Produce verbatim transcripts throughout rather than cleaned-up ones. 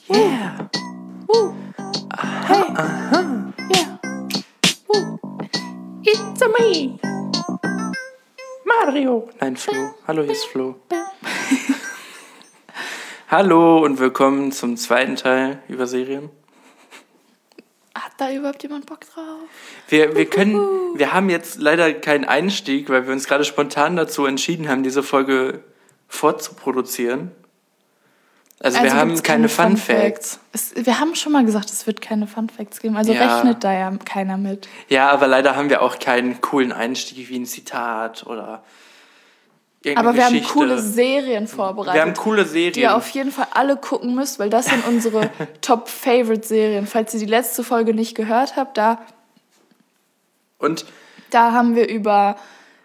Yeah. Woo. Hey. Aha. Yeah. Woo. It's a me. Mario. Nein, Flo. Hallo, hier ist Flo. Hallo und willkommen zum zweiten Teil über Serien. Hat da überhaupt jemand Bock drauf? Wir, wir können, wir haben jetzt leider keinen Einstieg, weil wir uns gerade spontan dazu entschieden haben, diese Folge fortzuproduzieren. Also, also wir haben keine, keine Fun Facts. Es, wir haben schon mal gesagt, es wird keine Fun Facts geben. Also ja. Rechnet da ja keiner mit. Ja, aber leider haben wir auch keinen coolen Einstieg wie ein Zitat oder irgendeine Aber wir Geschichte. haben coole Serien vorbereitet. Wir haben coole Serien. Die ihr auf jeden Fall alle gucken müsst, weil das sind unsere Top-Favorite-Serien. Falls ihr die letzte Folge nicht gehört habt, da, und da haben wir über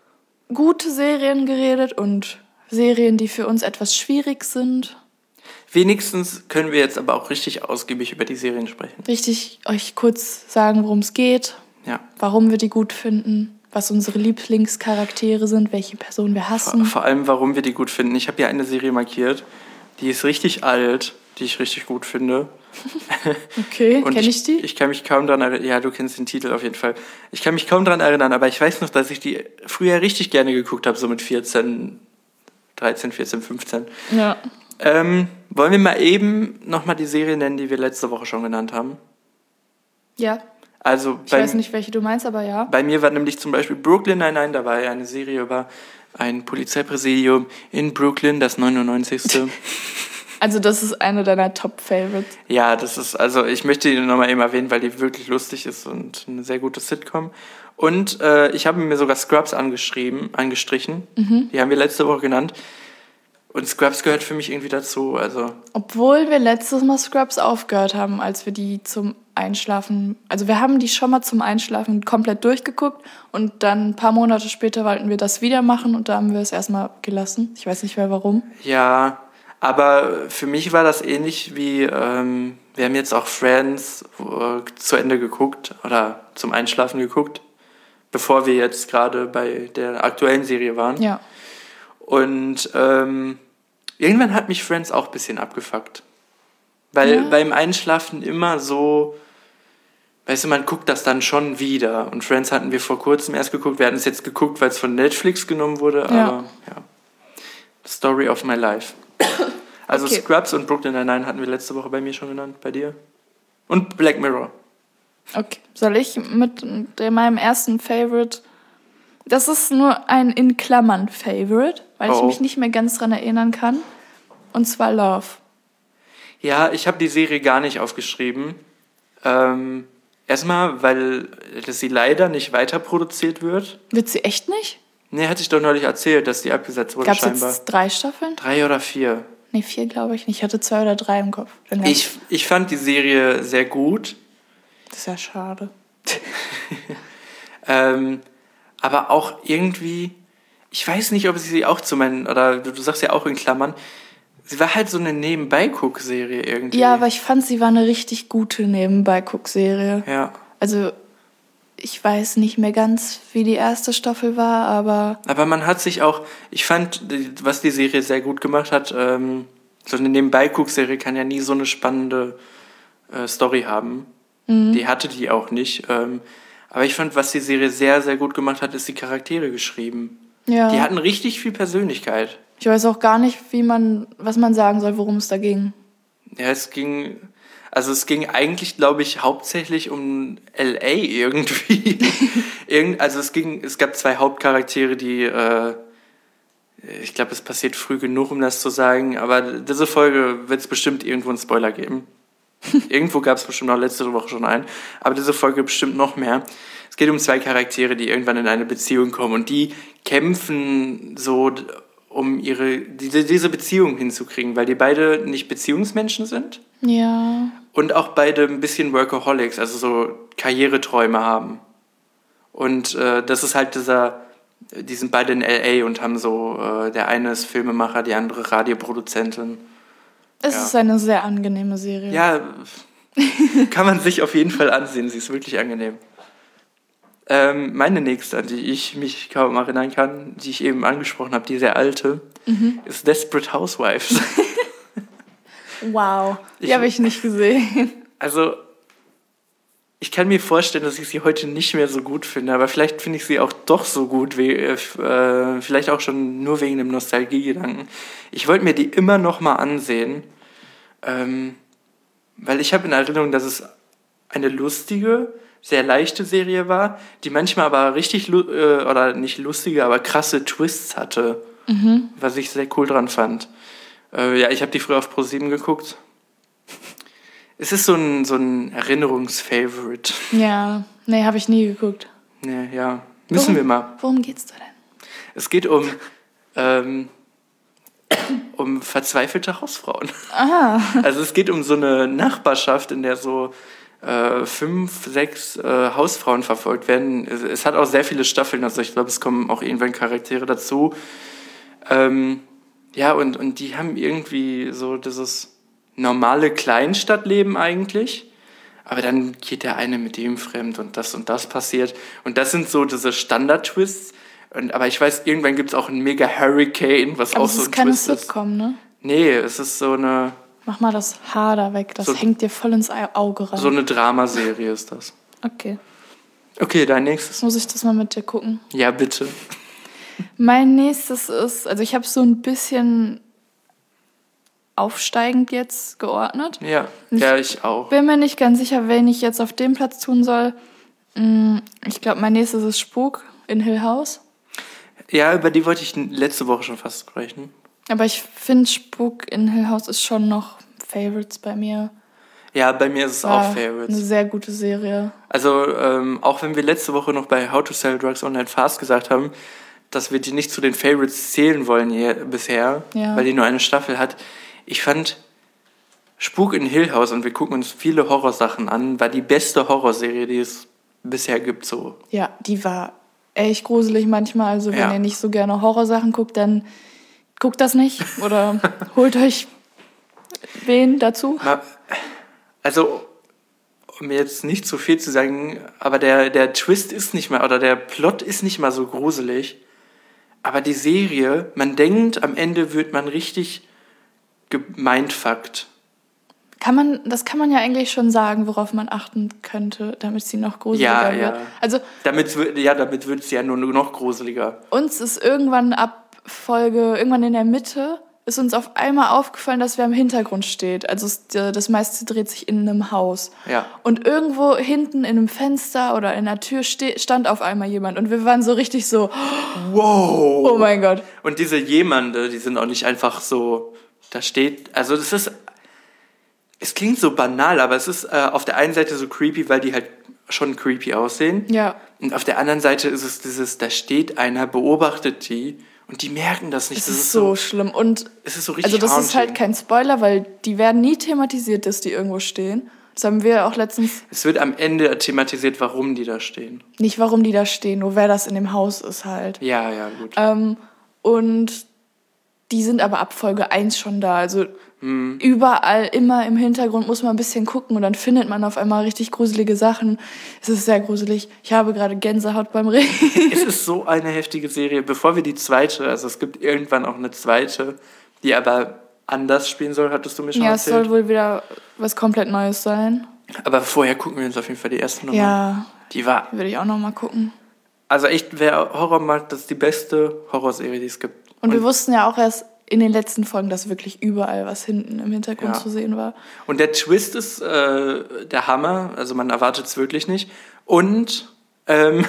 gute Serien geredet und Serien, die für uns etwas schwierig sind. Wenigstens können wir jetzt aber auch richtig ausgiebig über die Serien sprechen. Richtig euch kurz sagen, worum es geht, ja. Warum wir die gut finden, was unsere Lieblingscharaktere sind, welche Personen wir hassen. Vor, vor allem, warum wir die gut finden. Ich habe hier eine Serie markiert, die ist richtig alt, die ich richtig gut finde. Okay, kenne ich, ich die? Ich kann mich kaum daran erinnern, ja, du kennst den Titel auf jeden Fall. Ich kann mich kaum daran erinnern, aber ich weiß noch, dass ich die früher richtig gerne geguckt habe, so mit vierzehn, dreizehn, vierzehn, fünfzehn. Ja. Ähm, wollen wir mal eben nochmal die Serie nennen, die wir letzte Woche schon genannt haben? Ja. Also ich bei, weiß nicht, welche du meinst, aber ja. Bei mir war nämlich zum Beispiel Brooklyn Nine-Nine, da war ja eine Serie über ein Polizeipräsidium in Brooklyn, das neunundneunzigste Also das ist eine deiner Top-Favorites. Ja, das ist, also ich möchte die nochmal eben erwähnen, weil die wirklich lustig ist und eine sehr gute Sitcom. Und äh, ich habe mir sogar Scrubs angeschrieben, angestrichen. Mhm. Die haben wir letzte Woche genannt. Und Scrubs gehört für mich irgendwie dazu. Also. Obwohl wir letztes Mal Scrubs aufgehört haben, als wir die zum Einschlafen... Also wir haben die schon mal zum Einschlafen komplett durchgeguckt und dann ein paar Monate später wollten wir das wieder machen und da haben wir es erstmal gelassen. Ich weiß nicht mehr warum. Ja, aber für mich war das ähnlich wie... Ähm, wir haben jetzt auch Friends äh, zu Ende geguckt oder zum Einschlafen geguckt, bevor wir jetzt gerade bei der aktuellen Serie waren. Ja. Und ähm, irgendwann hat mich Friends auch ein bisschen abgefuckt. Weil ja. beim Einschlafen immer so, weißt du, man guckt das dann schon wieder. Und Friends hatten wir vor kurzem erst geguckt. Wir hatten es jetzt geguckt, weil es von Netflix genommen wurde. Aber ja, ja. Story of my life. Also okay. Scrubs und Brooklyn Nine-Nine hatten wir letzte Woche bei mir schon genannt, bei dir. Und Black Mirror. Okay, soll ich mit meinem ersten Favorite... Das ist nur ein in Klammern Favorite, weil oh. ich mich nicht mehr ganz dran erinnern kann. Und zwar Love. Ja, ich habe die Serie gar nicht aufgeschrieben. Ähm, erstmal, weil sie leider nicht weiter produziert wird. Wird sie echt nicht? Nee, hatte ich doch neulich erzählt, dass die abgesetzt wurde. Gab's scheinbar. Jetzt drei Staffeln? Drei oder vier. Nee, vier glaube ich nicht. Ich hatte zwei oder drei im Kopf. Ich, ich fand die Serie sehr gut. Das ist ja schade. ähm... Aber auch irgendwie, ich weiß nicht, ob sie auch zu meinen, oder du, du sagst ja auch in Klammern, sie war halt so eine Nebenbei-Guck-Serie irgendwie. Ja, aber ich fand, sie war eine richtig gute Nebenbei-Guck-Serie. Ja. Also, ich weiß nicht mehr ganz, wie die erste Staffel war, aber... Aber man hat sich auch, ich fand, was die Serie sehr gut gemacht hat, ähm, so eine Nebenbei-Guck-Serie kann ja nie so eine spannende äh, Story haben. Mhm. Die hatte die auch nicht, ähm, aber ich fand, was die Serie sehr, sehr gut gemacht hat, ist die Charaktere geschrieben. Ja. Die hatten richtig viel Persönlichkeit. Ich weiß auch gar nicht, wie man, was man sagen soll, worum es da ging. Ja, es ging, also es ging eigentlich, glaube ich, hauptsächlich um L A irgendwie. Irgend, also es ging, es gab zwei Hauptcharaktere, die, äh, ich glaube, es passiert früh genug, um das zu sagen, aber diese Folge wird es bestimmt irgendwo einen Spoiler geben. Irgendwo gab es bestimmt auch letzte Woche schon einen, aber diese Folge bestimmt noch mehr. Es geht um zwei Charaktere, die irgendwann in eine Beziehung kommen und die kämpfen so, um ihre diese, diese Beziehung hinzukriegen, weil die beide nicht Beziehungsmenschen sind. Ja. Und auch beide ein bisschen Workaholics, also so Karriereträume haben. Und äh, das ist halt dieser, die sind beide in L A und haben so, äh, der eine ist Filmemacher, die andere Radioproduzentin. Es ja. ist eine sehr angenehme Serie. Ja, kann man sich auf jeden Fall ansehen. Sie ist wirklich angenehm. Ähm, meine nächste, an die ich mich kaum erinnern kann, die ich eben angesprochen habe, die sehr alte, mhm. ist Desperate Housewives. Wow, die Ich- habe ich nicht gesehen. Also, ich kann mir vorstellen, dass ich sie heute nicht mehr so gut finde, aber vielleicht finde ich sie auch doch so gut, wie, äh, vielleicht auch schon nur wegen dem Nostalgiegedanken. Ich wollte mir die immer noch mal ansehen, ähm, weil ich habe in Erinnerung, dass es eine lustige, sehr leichte Serie war, die manchmal aber richtig, lu- äh, oder nicht lustige, aber krasse Twists hatte, was ich sehr cool dran fand. Äh, ja, ich habe die früher auf ProSieben geguckt. Es ist so ein, so ein Erinnerungsfavorite. Ja, nee, habe ich nie geguckt. Ja, ja. Müssen Worum- wir mal. Worum geht's da denn? Es geht um, ähm, um verzweifelte Hausfrauen. Ah, Also es geht um so eine Nachbarschaft, in der so äh, fünf, sechs äh, Hausfrauen verfolgt werden. Es, es hat auch sehr viele Staffeln, also ich glaube, es kommen auch irgendwann Charaktere dazu. Ähm, ja, und, und die haben irgendwie so dieses normale Kleinstadtleben eigentlich. Aber dann geht der eine mit dem fremd und das und das passiert. Und das sind so diese Standard-Twists. Und, aber ich weiß, irgendwann gibt es auch einen mega Hurricane, was aber auch es so ist ein keine Twist ist. Sitcom, ne? Nee, es ist so eine, Mach mal das Haar da weg, das So- hängt dir voll ins Au- Auge rein. so eine Dramaserie ist das. Okay, Okay, dein nächstes. jetzt muss ich das mal mit dir gucken. Ja, bitte. Mein nächstes ist, also ich habe so ein bisschen aufsteigend jetzt geordnet. Ja, ja, ich auch. Bin mir nicht ganz sicher, wen ich jetzt auf dem Platz tun soll. Mm, Ich glaube, mein nächstes ist Spuk in Hill House. Ja, über die wollte ich letzte Woche schon fast sprechen. Aber ich finde, Spuk in Hill House ist schon noch Favorites bei mir. Ja, bei mir ist es War auch Eine Favorites. sehr gute Serie. Also, ähm, auch wenn wir letzte Woche noch bei How to Sell Drugs Online Fast gesagt haben, dass wir die nicht zu den Favorites zählen wollen hier bisher, Ja. weil die nur eine Staffel hat. Ich fand Spuk in Hill House, und wir gucken uns viele Horrorsachen an, war die beste Horrorserie, die es bisher gibt. So. Ja, die war echt gruselig manchmal. Also wenn Ja. ihr nicht so gerne Horrorsachen guckt, dann guckt das nicht. Oder holt euch wen dazu. Mal, also, um jetzt nicht zu viel zu sagen, aber der, der Twist ist nicht mal, oder der Plot ist nicht mal so gruselig. Aber die Serie, man denkt, am Ende wird man richtig gemindfuckt. Kann man, das kann man ja eigentlich schon sagen, worauf man achten könnte, damit sie noch gruseliger Ja, wird. ja. Also Damit, wird- ja, damit wird es ja nur nur noch gruseliger. uns ist irgendwann ab Folge, irgendwann in der Mitte, ist uns auf einmal aufgefallen, dass wer im Hintergrund steht. Also es, das meiste dreht sich in einem Haus. Ja. Und irgendwo hinten in einem Fenster oder in der Tür ste- stand auf einmal jemand. Und wir waren so richtig so, Wow! oh mein Gott. Und diese Jemande, die sind auch nicht einfach so, da steht, also das ist, es klingt so banal, aber es ist äh, auf der einen Seite so creepy, weil die halt schon creepy aussehen. Ja, Und auf der anderen Seite ist es dieses, da steht einer, beobachtet die und die merken das nicht. es das ist so schlimm. Und es ist so richtig also das ist halt haunting. kein Spoiler, weil die werden nie thematisiert, dass die irgendwo stehen. Das haben wir auch letztens, Es wird am Ende thematisiert, warum die da stehen. nicht warum die da stehen, nur wer das in dem Haus ist halt. Ja, ja, gut. Ähm, und die sind aber ab Folge eins schon da. Also Hm. überall, immer im Hintergrund muss man ein bisschen gucken und dann findet man auf einmal richtig gruselige Sachen. Es ist sehr gruselig. Ich habe gerade Gänsehaut beim Reden. Es ist so eine heftige Serie. Bevor wir die zweite, also es gibt irgendwann auch eine zweite, die aber anders spielen soll, hattest du mir schon Ja, es erzählt. soll wohl wieder was komplett Neues sein. Aber vorher gucken wir uns auf jeden Fall die erste nochmal. Ja, Die war, würde ich auch noch mal gucken. also echt, wer Horror mag, das ist die beste Horrorserie, die es gibt. Und, wir wussten ja auch erst in den letzten Folgen, dass wirklich überall was hinten im Hintergrund Ja. zu sehen war. Und der Twist ist äh, der Hammer, also man erwartet es wirklich nicht. Und ähm,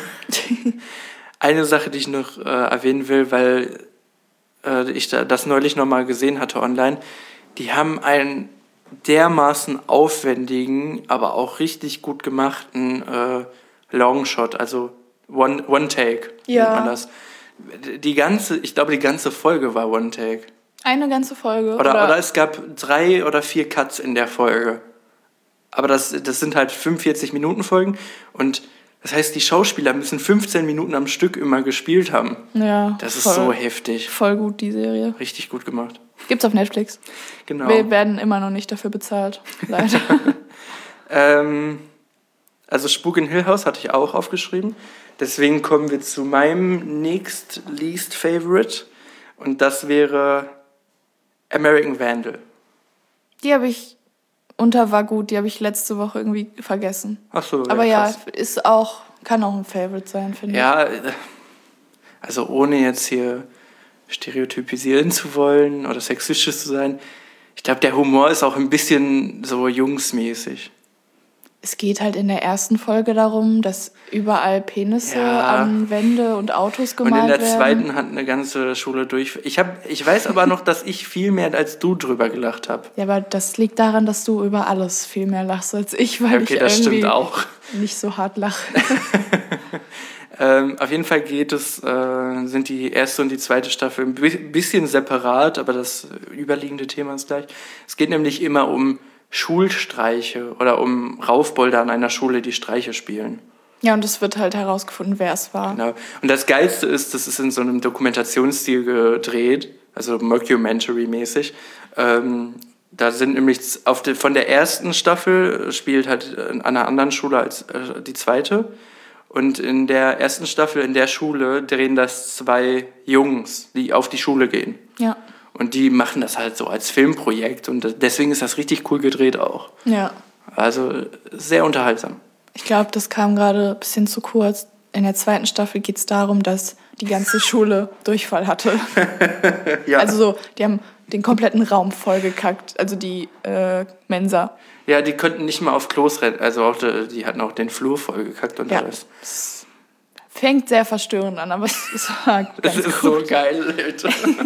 eine Sache, die ich noch äh, erwähnen will, weil äh, ich da, das neulich nochmal gesehen hatte online, die haben einen dermaßen aufwendigen, aber auch richtig gut gemachten äh, Longshot, also One, One Take Ja. nennt man das. Die ganze, ich glaube, die ganze Folge war One Take. Eine ganze Folge. Oder, oder es gab drei oder vier Cuts in der Folge. Aber das, das sind halt fünfundvierzig Minuten Folgen und das heißt, die Schauspieler müssen fünfzehn Minuten am Stück immer gespielt haben. Ja, Das ist voll, so heftig. voll gut, die Serie. Richtig gut gemacht. Gibt's auf Netflix. Genau. Wir werden immer noch nicht dafür bezahlt, leider. Ähm, also Spuk in Hill House hatte ich auch aufgeschrieben. Deswegen kommen wir zu meinem nächst least favorite. Und das wäre American Vandal. Die habe ich, unter war gut, die habe ich letzte Woche irgendwie vergessen. Ach so, Aber ja, ja, ist auch, kann auch ein Favorite sein, finde ja, also ohne jetzt hier stereotypisieren zu wollen oder sexistisch zu sein, ich glaube, der Humor ist auch ein bisschen so jungsmäßig. ich. Es geht halt in der ersten Folge darum, dass überall Penisse Ja. an Wände und Autos Und gemalt in der werden. zweiten hat eine ganze Schule durch. Ich, hab, ich weiß aber noch, dass ich viel mehr als du drüber gelacht habe. Ja, aber das liegt daran, dass du über alles viel mehr lachst als ich, weil Okay, ich das irgendwie stimmt auch. nicht so hart lache. Ähm, auf jeden Fall geht es, äh, sind die erste und die zweite Staffel ein bi- bisschen separat, aber das überliegende Thema ist gleich. Es geht nämlich immer um Schulstreiche oder um Raufbolde an einer Schule, die Streiche spielen. Ja, und es wird halt herausgefunden, wer es war. Genau. Und das Geilste ist, das ist in so einem Dokumentationsstil gedreht, also Mockumentary-mäßig. Ähm, da sind nämlich auf de, von der ersten Staffel spielt halt an einer anderen Schule als äh, die zweite. Und in der ersten Staffel in der Schule drehen das zwei Jungs, die auf die Schule gehen. Ja. Und die machen das halt so als Filmprojekt. Und deswegen ist das richtig cool gedreht auch. Ja. Also sehr unterhaltsam. Ich glaube, das kam gerade ein bisschen zu kurz. In der zweiten Staffel geht es darum, dass die ganze Schule Durchfall hatte. Ja. Also so, die haben den kompletten Raum vollgekackt, also die äh, Mensa. Ja, die konnten nicht mal auf Klos rennen. Also auch die, die hatten auch den Flur vollgekackt und Ja. alles. Es fängt sehr verstörend an, aber es, es war Das ganz ist gut. so geil, Alter.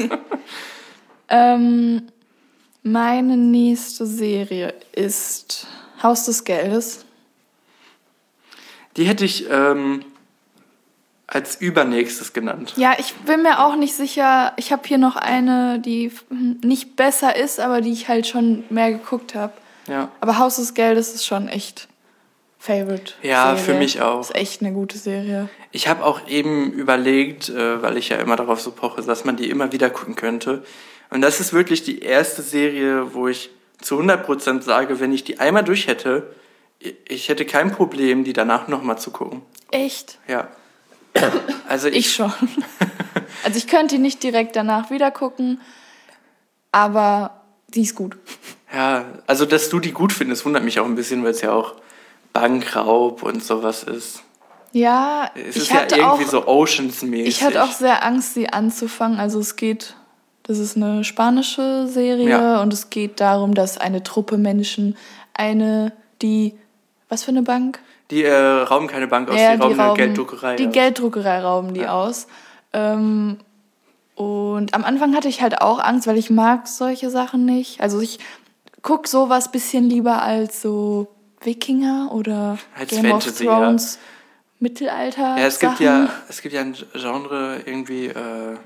Ähm, meine nächste Serie ist Haus des Geldes. Die hätte ich ähm, als übernächstes genannt. Ja, ich bin mir auch nicht sicher. Ich habe hier noch eine, die nicht besser ist, aber die ich halt schon mehr geguckt habe. Ja, Aber Haus des Geldes ist schon echt Favorite. Ja, Serie. für mich auch. Ist echt eine gute Serie. ich habe auch eben überlegt, äh, weil ich ja immer darauf so poche, dass man die immer wieder gucken könnte. Und das ist wirklich die erste Serie, wo ich zu hundert Prozent sage, wenn ich die einmal durch hätte, ich hätte kein Problem, die danach nochmal zu gucken. Echt? Ja. Also Ich schon. Also ich könnte die nicht direkt danach wieder gucken, aber die ist gut. Ja, also dass du die gut findest, wundert mich auch ein bisschen, weil es ja auch Bankraub und sowas ist. Ja, Es ich ist ja hatte irgendwie auch, so Oceans-mäßig. ich hatte auch sehr Angst, sie anzufangen. Also es geht, das ist eine spanische Serie Ja. und es geht darum, dass eine Truppe Menschen, eine, die, was für eine Bank? Die äh, rauben keine Bank aus, Ja, die rauben eine Gelddruckerei Die aus. Gelddruckerei rauben die Ja. aus. Ähm, und am Anfang hatte ich halt auch Angst, weil ich mag solche Sachen nicht. Also ich gucke sowas bisschen lieber als so Wikinger oder Als Game Fantasy, of Thrones, Mittelalter. Ja, es gibt Sachen. ja, es gibt ja ein Genre irgendwie, äh,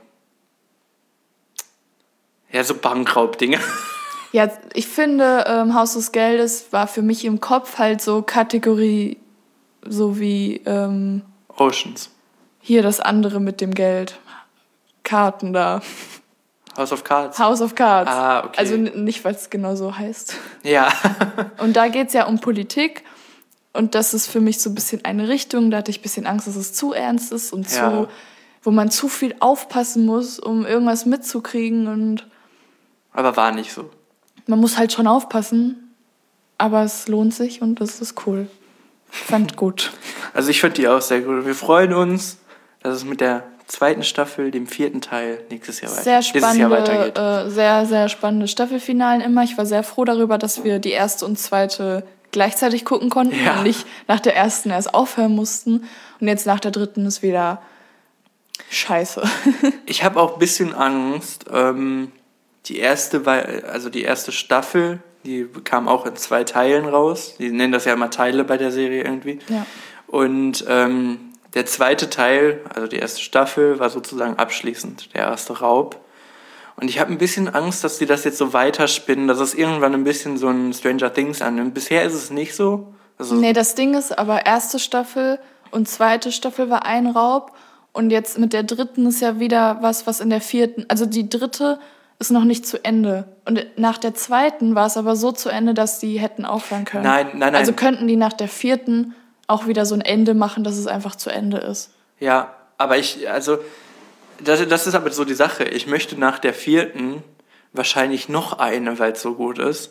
ja, so Bankraub-Dinge. Ja, ich finde, ähm, Haus des Geldes war für mich im Kopf halt so Kategorie, so wie ähm, Oceans. hier das andere mit dem Geld. Karten da. House of Cards. House of Cards. Ah, okay. Also n- nicht, weil es genau so heißt. Ja. Und da geht es ja um Politik. Und das ist für mich so ein bisschen eine Richtung. Da hatte ich ein bisschen Angst, dass es zu ernst ist und Ja. zu, wo man zu viel aufpassen muss, um irgendwas mitzukriegen. Und Aber war nicht so. man muss halt schon aufpassen. Aber es lohnt sich und das ist cool. Ich fand gut. Also ich fand die auch sehr gut. Wir freuen uns, dass es mit der zweiten Staffel, dem vierten Teil, nächstes Jahr, Sehr weiter, dieses Jahr spannende, weitergeht. äh, sehr, sehr spannende Staffelfinalen immer. Ich war sehr froh darüber, dass wir die erste und zweite gleichzeitig gucken konnten Ja. und nicht nach der ersten erst aufhören mussten. Und jetzt nach der dritten ist wieder scheiße. Ich habe auch ein bisschen Angst. Ähm, die erste, war- also die erste Staffel, die kam auch in zwei Teilen raus. Die nennen das ja immer Teile bei der Serie irgendwie. Ja. Und ähm, der zweite Teil, also die erste Staffel, war sozusagen abschließend, der erste Raub. Und ich habe ein bisschen Angst, dass die das jetzt so weiterspinnen, dass es irgendwann ein bisschen so ein Stranger Things annimmt. Bisher ist es nicht so. Also, Nee, das Ding ist aber, erste Staffel und zweite Staffel war ein Raub. Und jetzt mit der dritten ist ja wieder was, was in der vierten, also die dritte ist noch nicht zu Ende. Und nach der zweiten war es aber so zu Ende, dass die hätten aufhören können. Nein, nein, nein. Also könnten die nach der vierten auch wieder so ein Ende machen, dass es einfach zu Ende ist. Ja, aber ich, also, das, das ist aber so die Sache. Ich möchte nach der vierten wahrscheinlich noch eine, weil es so gut ist.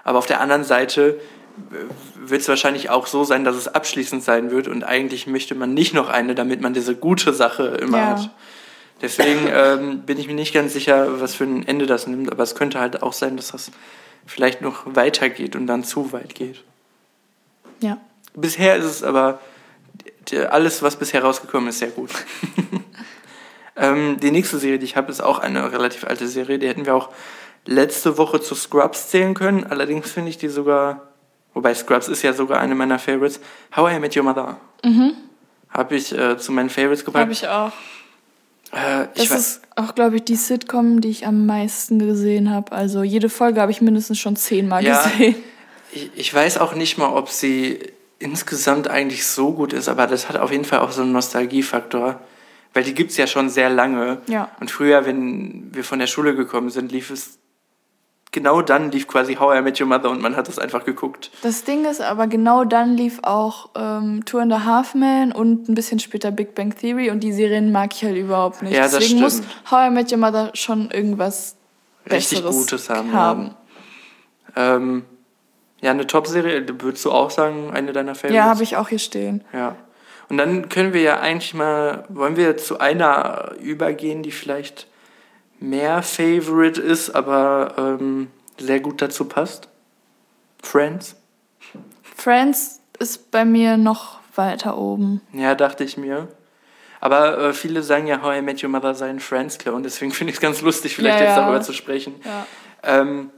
Aber auf der anderen Seite wird es wahrscheinlich auch so sein, dass es abschließend sein wird und eigentlich möchte man nicht noch eine, damit man diese gute Sache immer Ja. hat. Deswegen ähm, bin ich mir nicht ganz sicher, was für ein Ende das nimmt, aber es könnte halt auch sein, dass das vielleicht noch weitergeht und dann zu weit geht. Ja. Bisher ist es aber, die, alles, was bisher rausgekommen ist, sehr gut. ähm, die nächste Serie, die ich habe, ist auch eine relativ alte Serie, die hätten wir auch letzte Woche zu Scrubs zählen können, allerdings finde ich die sogar... Wobei Scrubs ist ja sogar eine meiner Favorites. How I Met Your Mother. Mhm. Habe ich äh, zu meinen Favorites gepackt. Habe ich auch. Äh, ich Das weiß, ist auch, glaube ich, die Sitcom, die ich am meisten gesehen habe. Also jede Folge habe ich mindestens schon zehnmal Ja. gesehen. ich, ich weiß auch nicht mal, ob sie insgesamt eigentlich so gut ist, aber das hat auf jeden Fall auch so einen Nostalgiefaktor. Weil die gibt es ja schon sehr lange. Ja. Und früher, wenn wir von der Schule gekommen sind, lief es... Genau dann lief quasi How I Met Your Mother und man hat es einfach geguckt. Das Ding ist aber, genau dann lief auch ähm, Two and a Half Men und ein bisschen später Big Bang Theory und die Serien mag ich halt überhaupt nicht. Ja, das Deswegen muss stimmt. How I Met Your Mother schon irgendwas Richtig Besseres Gutes haben. haben. Ja, ähm, ja eine Top-Serie, würdest du auch sagen, eine deiner Favorites? Ja, habe ich auch hier stehen. Ja. Und dann können wir ja eigentlich mal, wollen wir zu einer übergehen, die vielleicht mehr Favorite ist, aber ähm, sehr gut dazu passt? Friends? Friends ist bei mir noch weiter oben. Ja, dachte ich mir. Aber äh, viele sagen ja, How I Met Your Mother sei ein Friends-Clone, deswegen finde ich es ganz lustig, vielleicht Ja, jetzt ja. darüber zu sprechen. Ja. Ähm,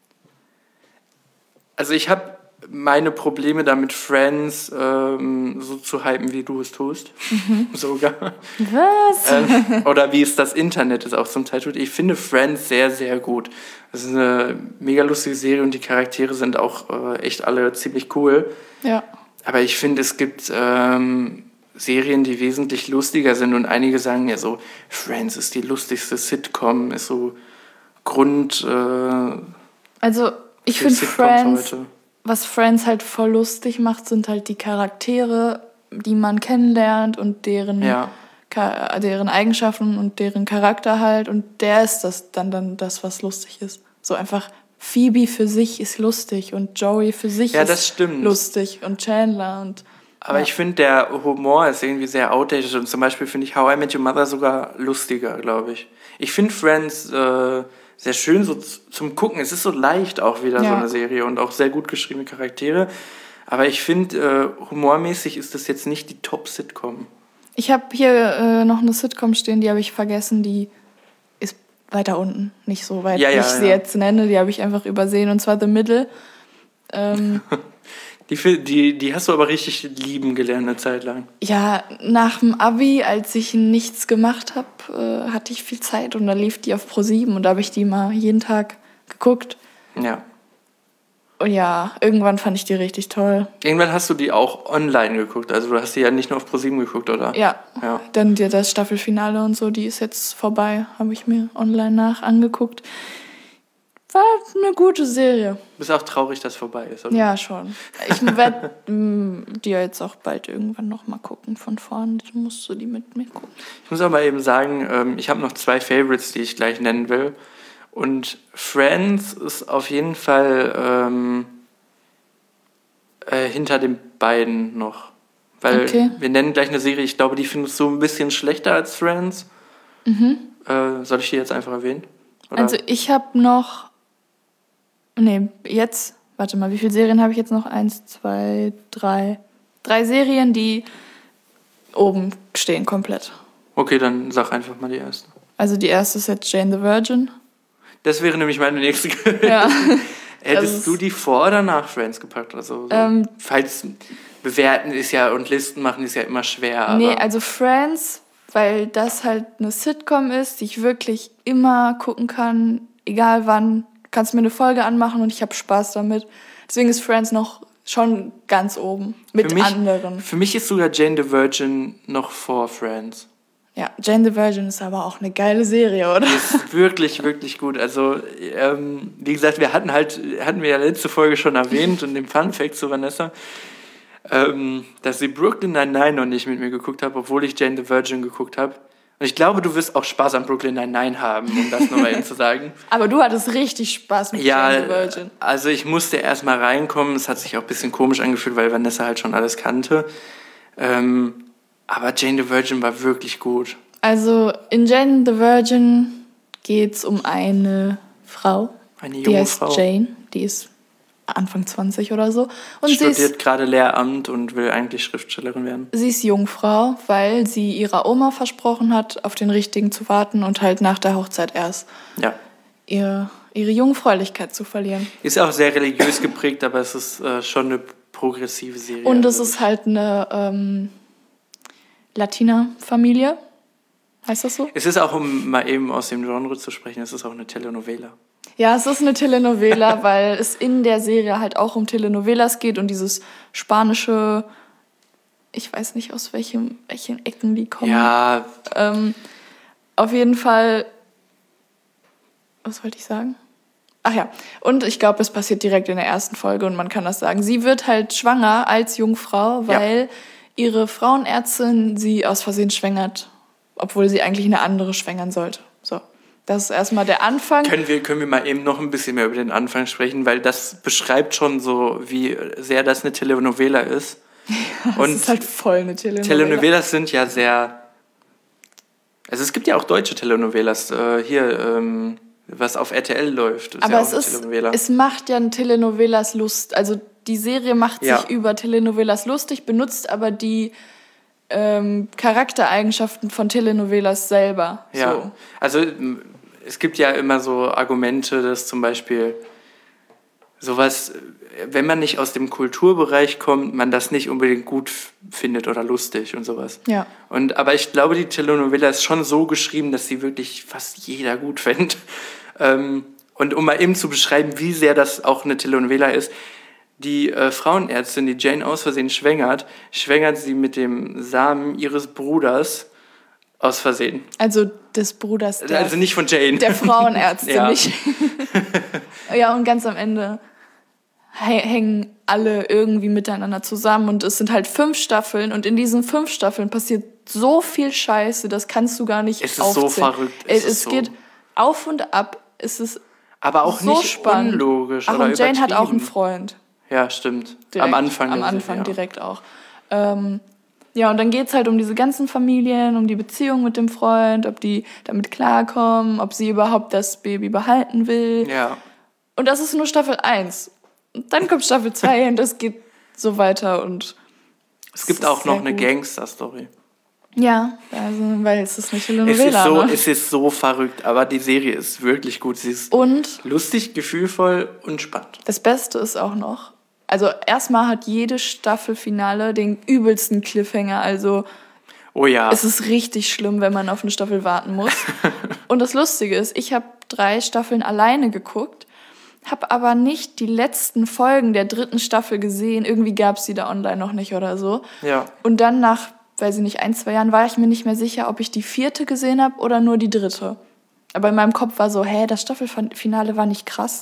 also ich habe meine Probleme damit, Friends ähm, so zu hypen, wie du es tust. Mhm. Sogar. Was? ähm, oder wie es das Internet es auch zum Teil tut. Ich finde Friends sehr, sehr gut. Das ist eine mega lustige Serie und die Charaktere sind auch äh, echt alle ziemlich cool. Ja. Aber ich finde, es gibt ähm, Serien, die wesentlich lustiger sind und einige sagen ja so, Friends ist die lustigste Sitcom, ist so Grund äh, Also, ich für finde Sitcoms Friends, heute. was Friends halt voll lustig macht, sind halt die Charaktere, die man kennenlernt und deren, Ja. Ka- deren Eigenschaften und deren Charakter halt. Und der ist das dann, dann das, was lustig ist. So einfach Phoebe für sich ist lustig und Joey für sich Ja, ist das stimmt. lustig und Chandler und Aber ja. ich finde, der Humor ist irgendwie sehr outdated und zum Beispiel finde ich How I Met Your Mother sogar lustiger, glaube ich. Ich finde Friends äh, sehr schön so z- zum Gucken. Es ist so leicht auch wieder Ja. so eine Serie und auch sehr gut geschriebene Charaktere. Aber ich finde, äh, humormäßig ist das jetzt nicht die Top-Sitcom. Ich habe hier äh, noch eine Sitcom stehen, die habe ich vergessen, die ist weiter unten, nicht so weit, Ja, wie ja, ich sie ja. jetzt nenne, die habe ich einfach übersehen, und zwar The Middle. Ähm, Die, fi- die, die hast du aber richtig lieben gelernt eine Zeit lang. ja, nach dem Abi, als ich nichts gemacht habe, äh, hatte ich viel Zeit und da lief die auf ProSieben und da habe ich die mal jeden Tag geguckt. Ja. Und ja, irgendwann fand ich die richtig toll. Irgendwann hast du die auch online geguckt. Also du hast die ja nicht nur auf ProSieben geguckt, oder? Ja, Ja. dann die, das Staffelfinale und so, die ist jetzt vorbei, habe ich mir online nach angeguckt. War eine gute Serie. Bist auch traurig, dass vorbei ist, oder? Ja, schon. Ich werde die jetzt auch bald irgendwann noch mal gucken von vorne. Dann musst du die mit mir gucken. Ich muss aber eben sagen, ähm, ich habe noch zwei Favorites, die ich gleich nennen will. Und Friends ist auf jeden Fall ähm, äh, hinter den beiden noch. Weil Okay. wir nennen gleich eine Serie, ich glaube, die findest du ein bisschen schlechter als Friends. Mhm. Äh, soll ich die jetzt einfach erwähnen? Oder? Also ich habe noch... Nee, jetzt... Warte mal, wie viele Serien habe ich jetzt noch? Eins, zwei, drei... Drei Serien, die oben stehen komplett. Okay, dann sag einfach mal die erste. Also die erste ist jetzt Jane the Virgin. Das wäre nämlich meine nächste. Ja. Hättest Also du die vor oder nach Friends gepackt? Also, so, Ähm, falls bewerten ist ja und Listen machen ist ja immer schwer. Aber Nee, also Friends, weil das halt eine Sitcom ist, die ich wirklich immer gucken kann, egal wann. Du kannst mir eine Folge anmachen und ich habe Spaß damit. Deswegen ist Friends noch schon ganz oben mit für mich, anderen. Für mich ist sogar Jane the Virgin noch vor Friends. Ja, Jane the Virgin ist aber auch eine geile Serie, oder? Die ist wirklich, wirklich gut. Also, ähm, wie gesagt, wir hatten halt, hatten wir ja letzte Folge schon erwähnt und den Fun Fact zu Vanessa, ähm, dass sie Brooklyn Nine-Nine noch nicht mit mir geguckt hat, obwohl ich Jane the Virgin geguckt habe. Und ich glaube, du wirst auch Spaß an Brooklyn Nine-Nine haben, um das nochmal eben zu sagen. Aber du hattest richtig Spaß mit Ja, Jane the Virgin. also ich musste erst mal reinkommen. Es hat sich auch ein bisschen komisch angefühlt, weil Vanessa halt schon alles kannte. Ähm, aber Jane the Virgin war wirklich gut. Also in Jane the Virgin geht es um eine Frau, Eine die junge heißt Frau. Jane, die ist Anfang zwanzig oder so. Und sie Studiert ist, gerade Lehramt und will eigentlich Schriftstellerin werden. sie ist Jungfrau, weil sie ihrer Oma versprochen hat, auf den Richtigen zu warten und halt nach der Hochzeit erst Ja. ihr, ihre Jungfräulichkeit zu verlieren. Ist auch sehr religiös geprägt, aber es ist äh, schon eine progressive Serie. Und es Also ist halt eine ähm, Latina-Familie. Heißt das so? Es ist auch, um mal eben aus dem Genre zu sprechen, es ist auch eine Telenovela. Ja, es ist eine Telenovela, weil es in der Serie halt auch um Telenovelas geht und dieses spanische, ich weiß nicht, aus welchem, welchen Ecken die kommen. Ja, Ähm, auf jeden Fall, was wollte ich sagen? Ach ja, und ich glaube, es passiert direkt in der ersten Folge und man kann das sagen. Sie wird halt schwanger als Jungfrau, weil ja. ihre Frauenärztin sie aus Versehen schwängert, obwohl sie eigentlich eine andere schwängern sollte. So. Das ist erstmal der Anfang. Können wir, können wir mal eben noch ein bisschen mehr über den Anfang sprechen, weil das beschreibt schon so, wie sehr das eine Telenovela ist. Ja, und das ist halt voll eine Telenovela. Telenovelas sind ja sehr... Also es gibt ja auch deutsche Telenovelas. Äh, hier, ähm, was auf R T L läuft, ist Aber ja auch es, eine ist, Telenovela. es macht ja ein Telenovelas Lust. Also die Serie macht Ja. sich über Telenovelas lustig, benutzt aber die ähm, Charaktereigenschaften von Telenovelas selber. Ja, So. also es gibt ja immer so Argumente, dass zum Beispiel sowas, wenn man nicht aus dem Kulturbereich kommt, man das nicht unbedingt gut f- findet oder lustig und sowas. Ja. Und, aber ich glaube, die Telenovela ist schon so geschrieben, dass sie wirklich fast jeder gut findet. Ähm, und um mal eben zu beschreiben, wie sehr das auch eine Telenovela ist, die äh, Frauenärztin, die Jane aus Versehen schwängert, schwängert sie mit dem Samen ihres Bruders aus Versehen. Also des Bruders der, Also nicht von Jane. der Frauenärztin Ja. nicht. Ja, und ganz am Ende hä- hängen alle irgendwie miteinander zusammen und es sind halt fünf Staffeln und in diesen fünf Staffeln passiert so viel Scheiße, das kannst du gar nicht Es ist aufzählen. so verrückt. Es, Es ist es so- geht auf und ab. Es ist Aber auch so nicht spannend. unlogisch Ach, oder und Jane hat auch einen übertrieben. Freund. Ja, stimmt. Direkt, am Anfang. Am der Anfang Serie, ja. direkt auch. Ähm, ja, und dann geht's halt um diese ganzen Familien, um die Beziehung mit dem Freund, ob die damit klarkommen, ob sie überhaupt das Baby behalten will. Ja. Und das ist nur Staffel eins. Und dann kommt Staffel zwei und das geht so weiter. Und Es gibt ist auch noch sehr eine gut. Gangster-Story. ja, also, weil es ist eine Es ist, Telenovela. so, Ne? es ist so verrückt, aber die Serie ist wirklich gut. Sie ist Und lustig, gefühlvoll und spannend. das Beste ist auch noch, also erstmal hat jede Staffelfinale den übelsten Cliffhanger. Also Oh ja. es ist richtig schlimm, wenn man auf eine Staffel warten muss. Und das Lustige ist, ich habe drei Staffeln alleine geguckt, habe aber nicht die letzten Folgen der dritten Staffel gesehen. Irgendwie gab es die da online noch nicht oder so. Ja. Und dann nach, weiß ich nicht, ein, zwei Jahren war ich mir nicht mehr sicher, ob ich die vierte gesehen habe oder nur die dritte. Aber in meinem Kopf war so, hä, das Staffelfinale war nicht krass.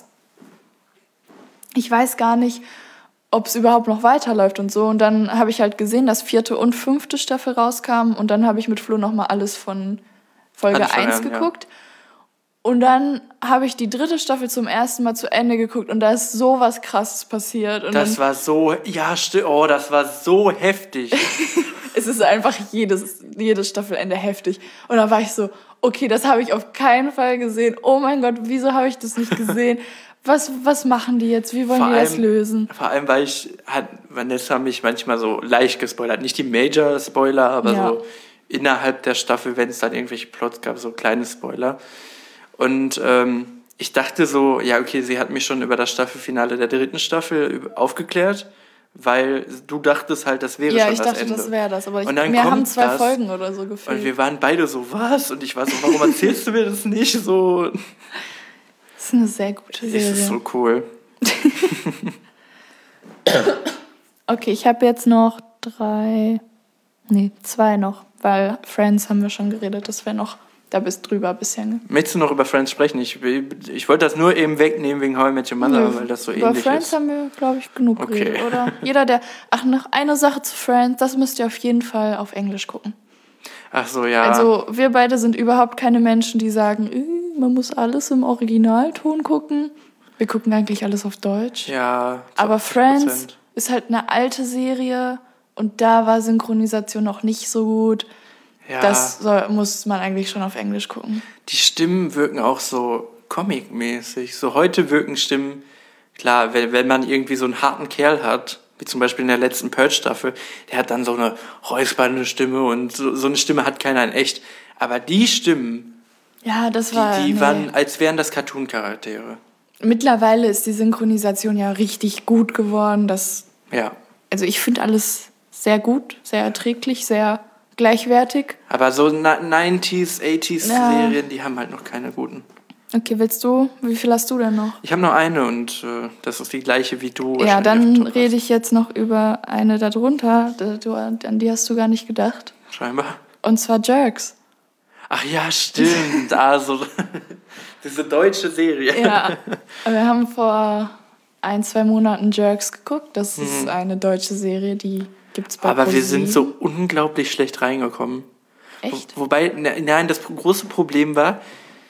Ich weiß gar nicht, ob es überhaupt noch weiterläuft und so. Und dann habe ich halt gesehen, dass vierte und fünfte Staffel rauskamen. Und dann habe ich mit Flo nochmal alles von Folge Anfang eins an, ja. geguckt. Und dann habe ich die dritte Staffel zum ersten Mal zu Ende geguckt. Und da ist so was Krasses passiert. Und Das dann, war so, ja, sti- oh, das war so heftig. es ist einfach jedes, jedes Staffelende heftig. Und dann war ich so, okay, das habe ich auf keinen Fall gesehen. Oh mein Gott, wieso habe ich das nicht gesehen? Was, was machen die jetzt? Wie wollen Vor die das allem- lösen? Vor allem, weil ich, hat Vanessa mich manchmal so leicht gespoilert. Nicht die Major-Spoiler, aber Ja. so innerhalb der Staffel, wenn es dann irgendwelche Plots gab, so kleine Spoiler. Und ähm, ich dachte so, ja, okay, sie hat mich schon über das Staffelfinale der dritten Staffel üb- aufgeklärt, weil du dachtest halt, das wäre Ja, schon ich das dachte, Ende. das wäre das. Aber ich, Und dann mir haben kommt zwei das, Folgen oder so gefehlt. Und wir waren beide so, was? Und ich war so, warum erzählst du mir das nicht so? Das ist eine sehr gute Es Serie. ist so cool. Okay, ich habe jetzt noch drei, nee, zwei noch, weil Friends haben wir schon geredet, das wäre noch, da bist drüber bisher. Ne? Möchtest du noch über Friends sprechen? Ich, will- ich wollte das nur eben wegnehmen wegen How I Met Your Mother, weil das so Über ähnlich Friends ist. haben wir, glaube ich, genug Okay. geredet, oder? Jeder, der, ach, noch eine Sache zu Friends, das müsst ihr auf jeden Fall auf Englisch gucken. Ach so, ja. Also wir beide sind überhaupt keine Menschen, die sagen, äh, man muss alles im Originalton gucken. Wir gucken eigentlich alles auf Deutsch. Ja. Aber Friends ist halt eine alte Serie und da war Synchronisation noch nicht so gut. Ja. Das soll, muss man eigentlich schon auf Englisch gucken. Die Stimmen wirken auch so comic-mäßig. So heute wirken Stimmen, klar, wenn, wenn man irgendwie so einen harten Kerl hat, wie zum Beispiel in der letzten Purge-Staffel, der hat dann so eine räuspernde Stimme und so, so eine Stimme hat keiner in echt. Aber die Stimmen, ja, das war, die, die nee. waren, als wären das Cartoon-Charaktere. Mittlerweile ist die Synchronisation ja richtig gut geworden. Das, ja. Also ich finde alles sehr gut, sehr erträglich, sehr gleichwertig. Aber so neunziger, achtziger Ja. Serien, die haben halt noch keine guten. Okay, willst du? Wie viel hast du denn noch? Ich habe noch eine und äh, das ist die gleiche wie du. Ja, dann hast. rede ich jetzt noch über eine darunter. Du, an die hast du gar nicht gedacht. Scheinbar. Und zwar Jerks. Ach ja, stimmt. Also diese deutsche Serie. Ja, wir haben vor ein, zwei Monaten Jerks geguckt. Das ist Mhm. eine deutsche Serie, die gibt's bei Aber wir ProSieben. sind so unglaublich schlecht reingekommen. Echt? Wo, wobei, ne- nein, das große Problem war,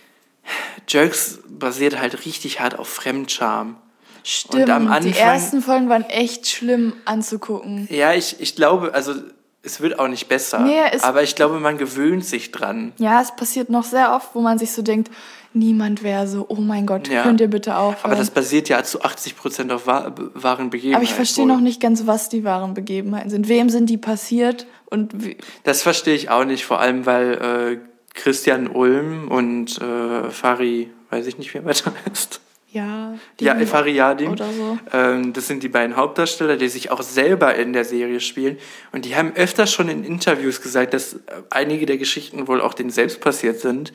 Jerks basiert halt richtig hart auf Fremdscham. Stimmt, Und am die Anfang- ersten Folgen waren echt schlimm anzugucken. Ja, ich, ich glaube, also es wird auch nicht besser. Nee, es- aber ich glaube, man gewöhnt sich dran. Ja, es passiert noch sehr oft, wo man sich so denkt, niemand wäre so, oh mein Gott, Ja. könnt ihr bitte aufhören. Aber das basiert ja zu achtzig Prozent auf wahr, wahren Begebenheiten. Aber ich verstehe wohl. noch nicht ganz, was die wahren Begebenheiten sind. Wem sind die passiert und wie, Das verstehe ich auch nicht, vor allem weil äh, Christian Ulm und äh, Fari, weiß ich nicht, wie er weiter heißt. ja, Ja, die- Fari Yadim. oder so. Ähm, das sind die beiden Hauptdarsteller, die sich auch selber in der Serie spielen. Und die haben öfter schon in Interviews gesagt, dass äh, einige der Geschichten wohl auch denen selbst passiert sind.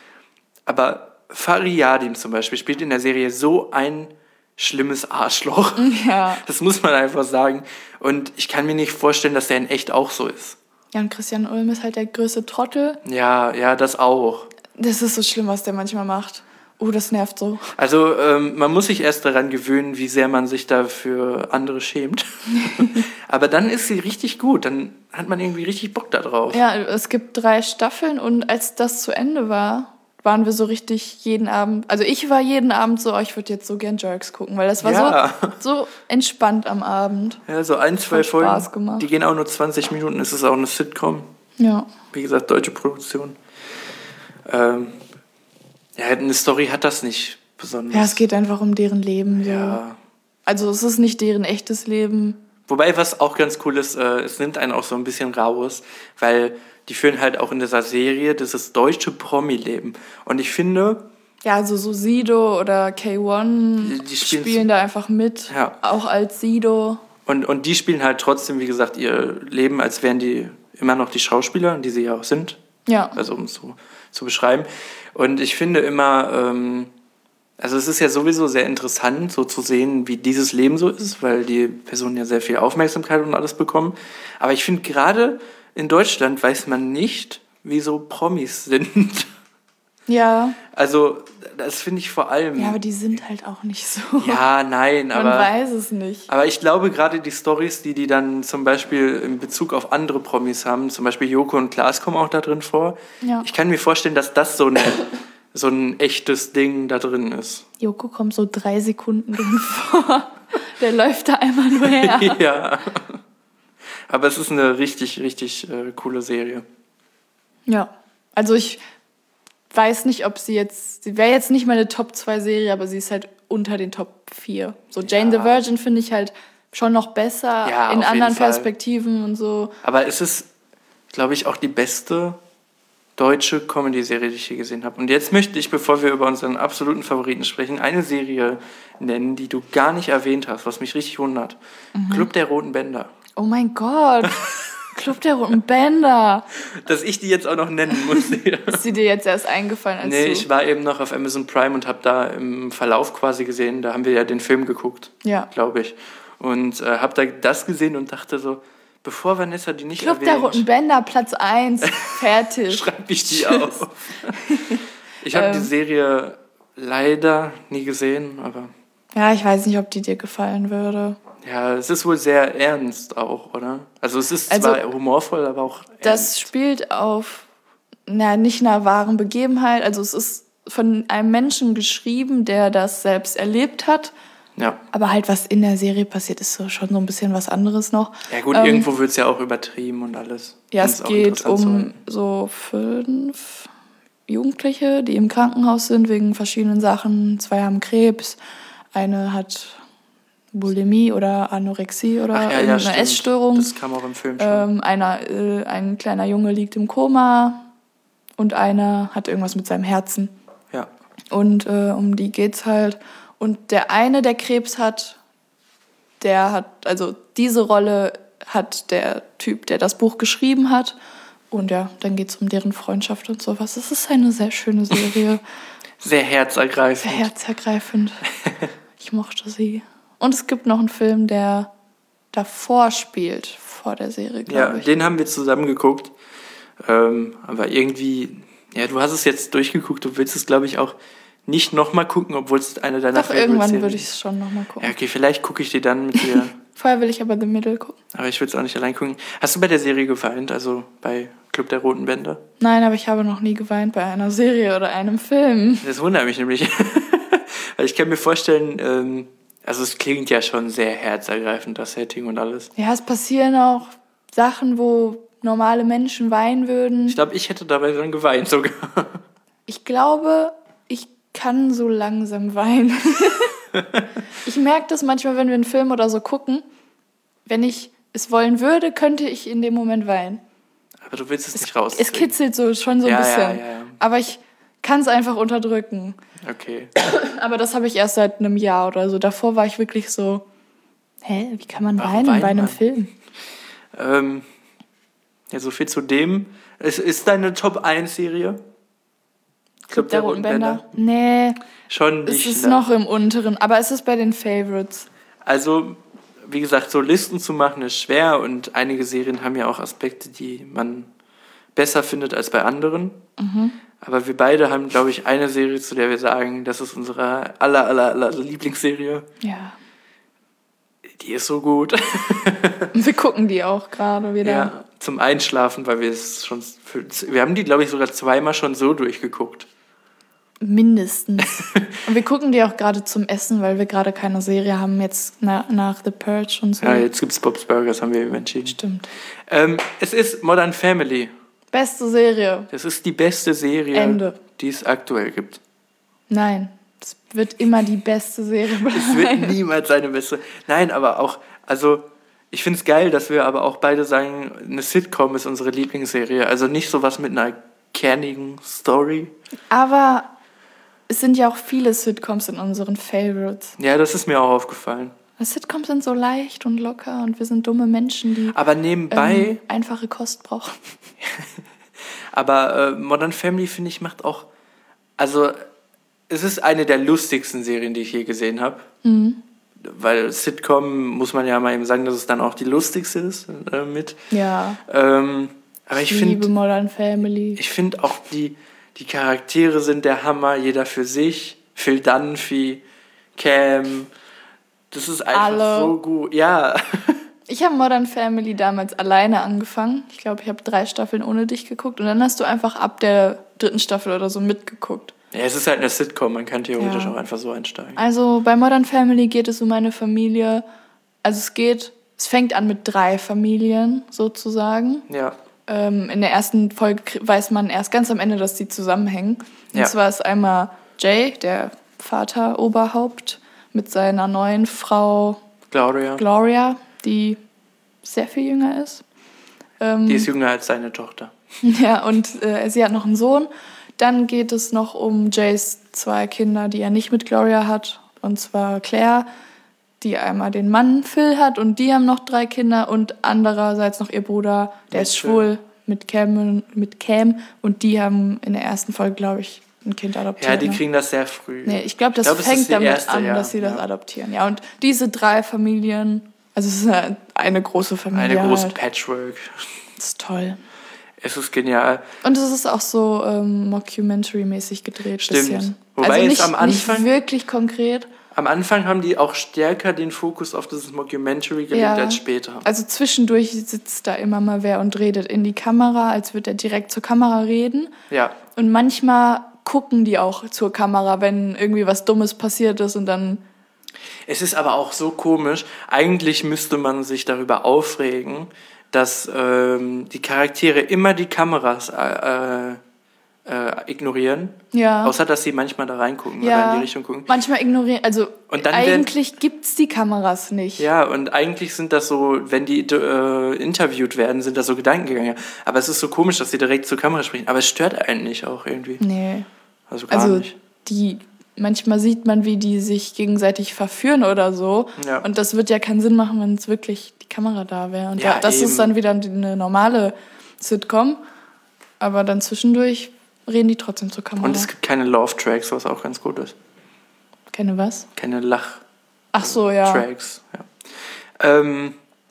Aber Fari Yadim zum Beispiel spielt in der Serie so ein schlimmes Arschloch. Ja. Das muss man einfach sagen. Und ich kann mir nicht vorstellen, dass der in echt auch so ist. Ja, und Christian Ulm ist halt der größte Trottel. Ja, ja, das auch. Das ist so schlimm, was der manchmal macht. Oh, das nervt so. Also ähm, man muss sich erst daran gewöhnen, wie sehr man sich da für andere schämt. Aber dann ist sie richtig gut. Dann hat man irgendwie richtig Bock da drauf. Ja, es gibt drei Staffeln und als das zu Ende war, waren wir so richtig jeden Abend, also ich war jeden Abend so, oh, ich würde jetzt so gern Jerks gucken, weil das war Ja. so, so entspannt am Abend. Ja, so ein, zwei Hat Spaß Folgen, gemacht. die gehen auch nur zwanzig Minuten. Es ist auch eine Sitcom. Ja. Wie gesagt, deutsche Produktion. Ähm, ja, eine Story hat das nicht besonders. Ja, es geht einfach um deren Leben. So. Ja. Also es ist nicht deren echtes Leben. Wobei, was auch ganz cool ist, äh, es nimmt einen auch so ein bisschen raus, weil die führen halt auch in dieser Serie dieses deutsche Promi-Leben. Und ich finde, Ja, also so Sido oder K eins Die- die spielen- spielen da einfach mit, Ja. auch als Sido. und, und die spielen halt trotzdem, wie gesagt, ihr Leben, als wären die immer noch die Schauspieler, die sie ja auch sind. Ja. Also um es so zu beschreiben. Und ich finde immer, ähm, also es ist ja sowieso sehr interessant, so zu sehen, wie dieses Leben so ist, weil die Personen ja sehr viel Aufmerksamkeit und alles bekommen. Aber ich finde, gerade in Deutschland weiß man nicht, wie so Promis sind. Ja. Also das finde ich vor allem... Ja, aber die sind halt auch nicht so. Ja, nein, Man aber... weiß es nicht. Aber ich glaube, gerade die Storys, die die dann zum Beispiel in Bezug auf andere Promis haben, zum Beispiel Joko und Klaas kommen auch da drin vor. Ja. Ich kann mir vorstellen, dass das so, eine, so ein echtes Ding da drin ist. Joko kommt so drei Sekunden drin vor. Der läuft da einmal nur her. Ja. Aber es ist eine richtig, richtig äh, coole Serie. Ja. Also ich weiß nicht, ob sie jetzt, sie wäre jetzt nicht meine Top zwei Serie, aber sie ist halt unter den Top vier. So Jane Ja. the Virgin finde ich halt schon noch besser Ja, in auf jeden anderen Fall. Perspektiven und so. Aber es ist, glaube ich, auch die beste deutsche Comedy-Serie, die ich je gesehen habe. Und jetzt möchte ich, bevor wir über unseren absoluten Favoriten sprechen, eine Serie nennen, die du gar nicht erwähnt hast, was mich richtig wundert. Mhm. Club der Roten Bänder. Oh mein Gott. Club der Roten Bänder. Dass ich die jetzt auch noch nennen muss. Ist sie dir jetzt erst eingefallen, als Nee, du... ich war eben noch auf Amazon Prime und habe da im Verlauf quasi gesehen, da haben wir ja den Film geguckt, Ja. glaube ich. Und äh, habe da das gesehen und dachte so, bevor Vanessa die nicht Club der erwähnt, Roten Bänder, Platz eins. Fertig. schreibe ich die auf. Ich habe Ähm. die Serie leider nie gesehen, aber Ja, ich weiß nicht, ob die dir gefallen würde. Ja, es ist wohl sehr ernst auch, oder? Also es ist Also, zwar humorvoll, aber auch ernst. Das spielt auf, na, nicht einer wahren Begebenheit. Also es ist von einem Menschen geschrieben, der das selbst erlebt hat. Ja. Aber halt, was in der Serie passiert, ist so schon so ein bisschen was anderes noch. Ja gut, ähm, irgendwo wird es ja auch übertrieben und alles. Ja, Um es auch geht interessant zu um halten. so fünf Jugendliche, die im Krankenhaus sind wegen verschiedenen Sachen. Zwei haben Krebs, eine hat Bulimie oder Anorexie oder Ach ja, ja, irgendeine stimmt. Essstörung. Das kam auch im Film schon. Ähm, einer, äh, ein kleiner Junge liegt im Koma und einer hat irgendwas mit seinem Herzen. Ja. Und äh, um die geht's halt. Und der eine, der Krebs hat, der hat, also diese Rolle hat der Typ, der das Buch geschrieben hat. Und ja, dann geht's um deren Freundschaft und sowas. Es ist eine sehr schöne Serie, Sehr herzergreifend. sehr herzergreifend. Ich mochte sie. Und es gibt noch einen Film, der davor spielt, vor der Serie, Ja, glaube ich. den haben wir zusammen geguckt. Ähm, aber irgendwie, ja, du hast es jetzt durchgeguckt, du willst es, glaube ich, auch nicht nochmal gucken, obwohl es einer deiner Doch, irgendwann Favorite-Serien würde ich es schon nochmal gucken. Ja, okay, vielleicht gucke ich die dann mit dir. Vorher will ich aber The Middle gucken. Aber ich würde es auch nicht allein gucken. Hast du bei der Serie geweint, also bei Club der Roten Bänder? Nein, aber ich habe noch nie geweint bei einer Serie oder einem Film. Das wundert mich nämlich. Weil ich kann mir vorstellen, ähm, also es klingt ja schon sehr herzergreifend, das Setting und alles. Ja, es passieren auch Sachen, wo normale Menschen weinen würden. Ich glaube, ich hätte dabei dann geweint sogar. Ich glaube, ich kann so langsam weinen. Ich merke das manchmal, wenn wir einen Film oder so gucken. Wenn ich es wollen würde, könnte ich in dem Moment weinen. Aber du willst es, nicht raus. Es kitzelt so schon so ein Ja, bisschen. ja, ja, ja. Aber ich kann es einfach unterdrücken. Okay. Aber das habe ich erst seit einem Jahr oder so. Davor war ich wirklich so, hä, wie kann man Warum weinen weint bei einem man? Film? Ähm, ja, so viel zu dem. Es ist deine Top eins Serie? Club der Roten Bänder? Nee, Schon es nicht. ist ne? noch im unteren, aber es ist bei den Favorites. Also, wie gesagt, so Listen zu machen ist schwer und einige Serien haben ja auch Aspekte, die man besser findet als bei anderen. Mhm. Aber wir beide haben, glaube ich, eine Serie, zu der wir sagen, das ist unsere aller, aller, aller Lieblingsserie. Ja. Die ist so gut. Wir gucken die auch gerade wieder. Ja, zum Einschlafen, weil wir es schon... Für, wir haben die, glaube ich, sogar zweimal schon so durchgeguckt. Mindestens. Und wir gucken die auch gerade zum Essen, weil wir gerade keine Serie haben, jetzt na, nach The Purge und so. Ja, jetzt gibt's Bob's Burgers, haben wir eben entschieden. Stimmt. Ähm, es ist Modern Family. Beste Serie. Das ist die beste Serie, Ende. die es aktuell gibt. Nein, es wird immer die beste Serie bleiben. Es wird niemals eine beste. Nein, aber auch, also ich finde es geil, dass wir aber auch beide sagen, eine Sitcom ist unsere Lieblingsserie. Also nicht sowas mit einer kernigen Story. Aber es sind ja auch viele Sitcoms in unseren Favorites. Ja, das ist mir auch aufgefallen. Sitcoms sind so leicht und locker und wir sind dumme Menschen, die Aber nebenbei, ähm, einfache Kost brauchen. aber äh, Modern Family, finde ich, macht auch, also es ist eine der lustigsten Serien, die ich je gesehen habe. Mhm. Weil Sitcom, muss man ja mal eben sagen, dass es dann auch die lustigste ist äh, mit. Ja, Ähm, aber ich ich liebe finde Modern Family. ich finde auch, die, die Charaktere sind der Hammer, jeder für sich. Phil Dunphy, Cam, das ist einfach Alle. so gut. Ja, Ich habe Modern Family damals alleine angefangen. Ich glaube, ich habe drei Staffeln ohne dich geguckt. Und dann hast du einfach ab der dritten Staffel oder so mitgeguckt. ja, es ist halt eine Sitcom, man kann theoretisch Ja. auch einfach so einsteigen. Also bei Modern Family geht es um eine Familie. Also es geht, es fängt an mit drei Familien sozusagen. Ja, Ähm, in der ersten Folge krie- weiß man erst ganz am Ende, dass die zusammenhängen. Und Ja. zwar ist einmal Jay, der Vater Oberhaupt, mit seiner neuen Frau Gloria, Gloria, die sehr viel jünger ist. Ähm, die ist jünger als seine Tochter. Ja, und äh, sie hat noch einen Sohn. Dann geht es noch um Jays zwei Kinder, die er nicht mit Gloria hat. Und zwar Claire, die einmal den Mann Phil hat. Und die haben noch drei Kinder. Und andererseits noch ihr Bruder, der Mit ist Phil. schwul, mit Cam, mit Cam. Und die haben in der ersten Folge, glaube ich, ein Kind adoptiert. Ja, die ne? kriegen das sehr früh. Nee, ich glaube, das Ich glaub, es ist fängt die damit erste, an, ja, dass sie das ja. adoptieren. Ja, und diese drei Familien, also es ist eine, eine große Familie. Eine große halt. Patchwork. Das ist toll. Es ist genial. Und es ist auch so ähm, Mockumentary-mäßig gedreht. Stimmt. Bisschen. Wobei also es nicht, am Anfang- nicht wirklich konkret. Am Anfang haben die auch stärker den Fokus auf dieses Mockumentary gelegt Ja. als später. Also zwischendurch sitzt da immer mal wer und redet in die Kamera, als würde er direkt zur Kamera reden. Ja. Und manchmal gucken die auch zur Kamera, wenn irgendwie was Dummes passiert ist und dann... Es ist aber auch so komisch. Eigentlich müsste man sich darüber aufregen, dass ähm, die Charaktere immer die Kameras äh, äh, ignorieren. Ja. Außer, dass sie manchmal da reingucken ja. oder in die Richtung gucken. Manchmal ignorieren, also Und dann eigentlich gibt es die Kameras nicht. Ja, und eigentlich sind das so, wenn die äh, interviewt werden, sind das so Gedankengänge. Aber es ist so komisch, dass sie direkt zur Kamera sprechen. Aber es stört einen nicht auch irgendwie. Nee. Also gar also nicht. Die, manchmal sieht man, wie die sich gegenseitig verführen oder so. Ja. Und das wird ja keinen Sinn machen, wenn es wirklich die Kamera da wäre. Und Ja, da, das eben. ist dann wieder eine normale Sitcom. Aber dann zwischendurch reden die trotzdem zur Kamera. Und es gibt keine Love-Tracks, was auch ganz gut ist. Keine was? Keine Lach- Ach so, ja. Tracks. Ja. Ähm,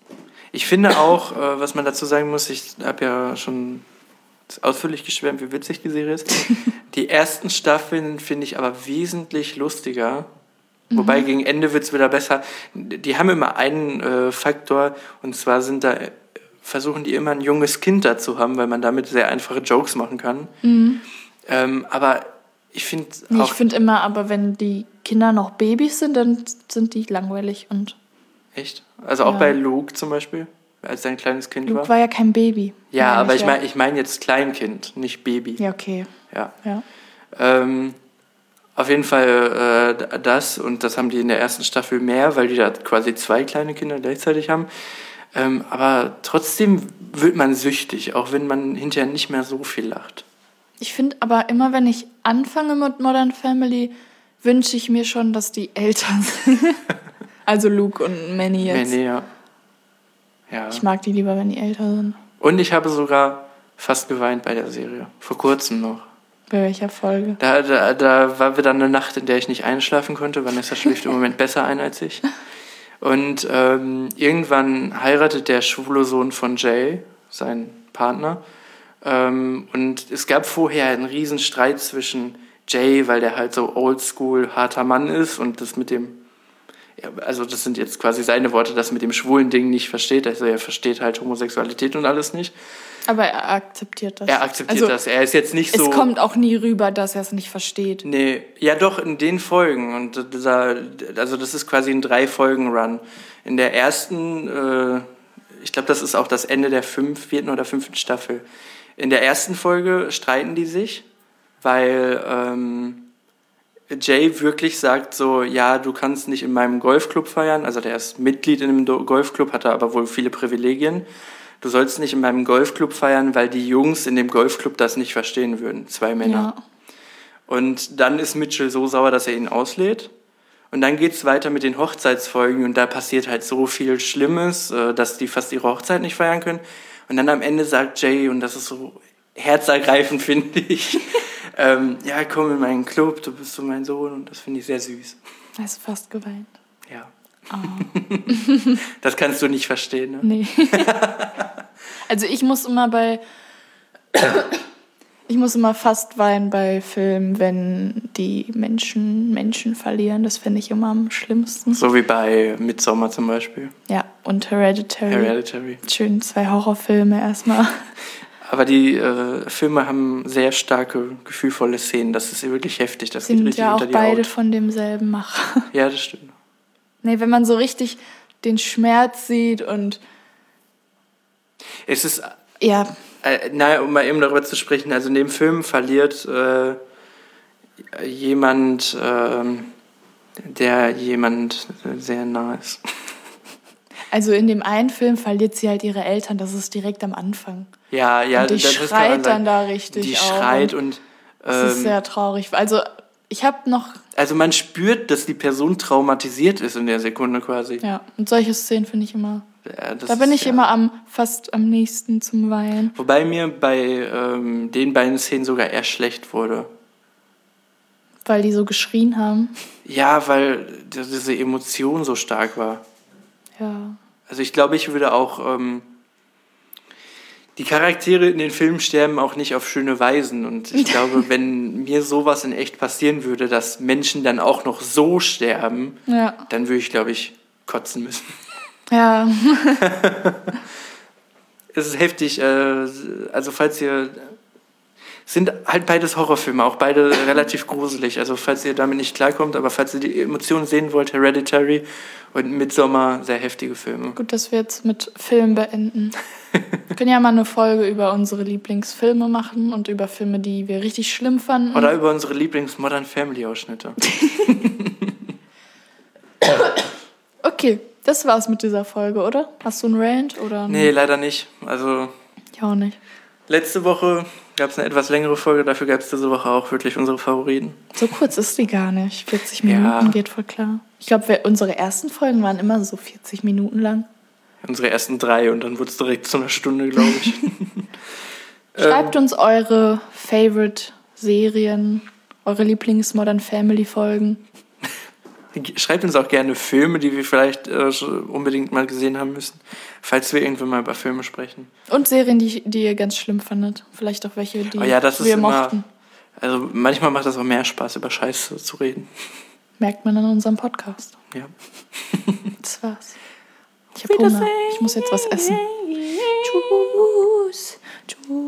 ich finde auch, äh, was man dazu sagen muss, ich habe ja schon ausführlich geschwärmt, wie witzig die Serie ist. Die ersten Staffeln finde ich aber wesentlich lustiger. Mhm. Wobei gegen Ende wird es wieder besser. Die haben immer einen äh, Faktor, und zwar sind da, versuchen die immer ein junges Kind dazu haben, weil man damit sehr einfache Jokes machen kann. Mhm. Ähm, aber ich finde Nee, auch... ich finde immer, aber wenn die Kinder noch Babys sind, dann sind die langweilig und... Echt? Also auch Ja. bei Luke zum Beispiel, als er ein kleines Kind Luke war? war ja kein Baby. Ja, Meine aber ich ja. meine ich mein jetzt Kleinkind, nicht Baby. Ja, okay. Ja. Ja. Ähm, auf jeden Fall äh, das, und das haben die in der ersten Staffel mehr, weil die da quasi zwei kleine Kinder gleichzeitig haben. Ähm, aber trotzdem wird man süchtig, auch wenn man hinterher nicht mehr so viel lacht. Ich finde aber immer, wenn ich anfange mit Modern Family, wünsche ich mir schon, dass die älter sind. Also Luke und Manny jetzt. Nee, nee, ja. Ja. Ich mag die lieber, wenn die älter sind. Und ich habe sogar fast geweint bei der Serie. Vor kurzem noch. Bei welcher Folge? Da, da, da war wieder eine Nacht, in der ich nicht einschlafen konnte. Vanessa schläft im Moment besser ein als ich. Und ähm, irgendwann heiratet der schwule Sohn von Jay, sein Partner. Ähm, und es gab vorher einen riesen Streit zwischen Jay, weil der halt so oldschool, harter Mann ist und das mit dem, ja, also das sind jetzt quasi seine Worte, das mit dem schwulen Ding nicht versteht. Also er versteht halt Homosexualität und alles nicht. Aber er akzeptiert das. Er akzeptiert also, das. Er ist jetzt nicht so... Es kommt auch nie rüber, dass er es nicht versteht. Nee, ja doch, in den Folgen. Und da, also das ist quasi ein Drei-Folgen-Run. In der ersten, äh, ich glaube, das ist auch das Ende der fünf, vierten oder fünften Staffel. In der ersten Folge streiten die sich, weil ähm, Jay wirklich sagt so, ja, du kannst nicht in meinem Golfclub feiern. Also der ist Mitglied in einem Golfclub, hat aber wohl viele Privilegien. Du sollst nicht in meinem Golfclub feiern, weil die Jungs in dem Golfclub das nicht verstehen würden. Zwei Männer. Ja. Und dann ist Mitchell so sauer, dass er ihn auslädt. Und dann geht es weiter mit den Hochzeitsfolgen und da passiert halt so viel Schlimmes, dass die fast ihre Hochzeit nicht feiern können. Und dann am Ende sagt Jay, und das ist so herzergreifend, finde ich, ähm, ja, komm in meinen Club, du bist so mein Sohn, und das finde ich sehr süß. Hast du fast geweint? Ja. Oh. Das kannst du nicht verstehen, ne? Nee. Also ich muss immer bei... Ich muss immer fast weinen bei Filmen, wenn die Menschen Menschen verlieren. Das finde ich immer am schlimmsten. So wie bei Midsommar zum Beispiel. Ja, und Hereditary. Hereditary. Schön, zwei Horrorfilme erstmal. Aber die äh, Filme haben sehr starke, gefühlvolle Szenen. Das ist wirklich heftig. Das geht Sind richtig ja auch unter die beide Haut. von demselben Macher. Ja, das stimmt. Nee, wenn man so richtig den Schmerz sieht und Es ist, ja, äh, naja, um mal eben darüber zu sprechen, also in dem Film verliert äh, jemand, äh, der jemand sehr nah ist. also in dem einen Film verliert sie halt ihre Eltern, das ist direkt am Anfang. Ja, ja, und die das, das kann man schreit sagen. dann da richtig Die auch. schreit und... Das ist ähm, sehr traurig. Also ich habe noch, Also man spürt, dass die Person traumatisiert ist in der Sekunde quasi. ja, und solche Szenen finde ich immer, Ja, das da bin ist, ich ja. immer am fast am nächsten zum Weinen. Wobei mir bei ähm, den beiden Szenen sogar eher schlecht wurde. Weil die so geschrien haben. Ja, weil diese Emotion so stark war. Ja. Also ich glaube, ich würde auch... Ähm, Die Charaktere in den Filmen sterben auch nicht auf schöne Weisen. Und ich glaube, wenn mir sowas in echt passieren würde, dass Menschen dann auch noch so sterben, Ja. dann würde ich, glaube ich, kotzen müssen. Ja. Es ist heftig. äh, Also falls ihr... Es sind halt beides Horrorfilme, auch beide relativ gruselig. Also falls ihr damit nicht klarkommt, aber falls ihr die Emotionen sehen wollt, Hereditary und Midsommar, sehr heftige Filme. Gut, dass wir jetzt mit Film beenden. Wir können ja mal eine Folge über unsere Lieblingsfilme machen und über Filme, die wir richtig schlimm fanden. Oder über unsere Lieblings-Modern-Family-Ausschnitte. Okay, das war's mit dieser Folge, oder? Hast du einen Rant? Oder Nee, leider nicht. Also ich auch nicht. letzte Woche gab es eine etwas längere Folge, dafür gab es diese Woche auch wirklich unsere Favoriten. So kurz ist die gar nicht. vierzig Ja. Minuten geht voll klar. Ich glaube, unsere ersten Folgen waren immer so vierzig Minuten lang. Unsere ersten drei und dann wurde es direkt zu einer Stunde, glaube ich. Schreibt uns eure Favorite-Serien, eure Lieblings-Modern-Family-Folgen. Schreibt uns auch gerne Filme, die wir vielleicht äh, unbedingt mal gesehen haben müssen, falls wir irgendwann mal über Filme sprechen. Und Serien, die, die ihr ganz schlimm fandet. Vielleicht auch welche, die Oh ja, das ist wir immer, mochten. Also manchmal macht das auch mehr Spaß, über Scheiße zu reden. Merkt man an unserem Podcast. Ja. Das war's. Ich hab Hunger. Ich muss jetzt was essen. Tschüss. Tschüss.